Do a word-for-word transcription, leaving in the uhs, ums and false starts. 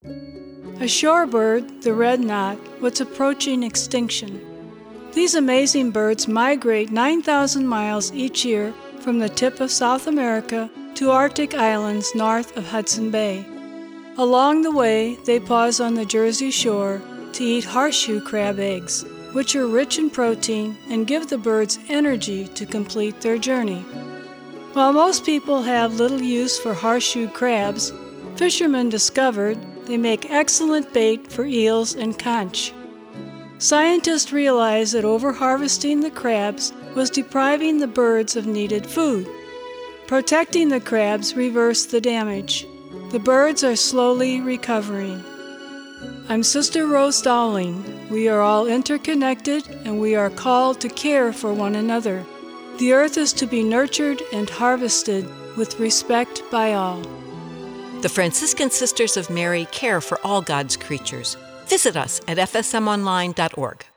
A shorebird, the red knot, was approaching extinction. These amazing birds migrate nine thousand miles each year from the tip of South America to Arctic islands north of Hudson Bay. Along the way, they pause on the Jersey Shore to eat horseshoe crab eggs, which are rich in protein and give the birds energy to complete their journey. While most people have little use for horseshoe crabs, fishermen discovered they make excellent bait for eels and conch. Scientists realized that overharvesting the crabs was depriving the birds of needed food. Protecting the crabs reversed the damage. The birds are slowly recovering. I'm Sister Rose Dowling. We are all interconnected and we are called to care for one another. The earth is to be nurtured and harvested with respect by all. The Franciscan Sisters of Mary care for all God's creatures. Visit us at f s m online dot org.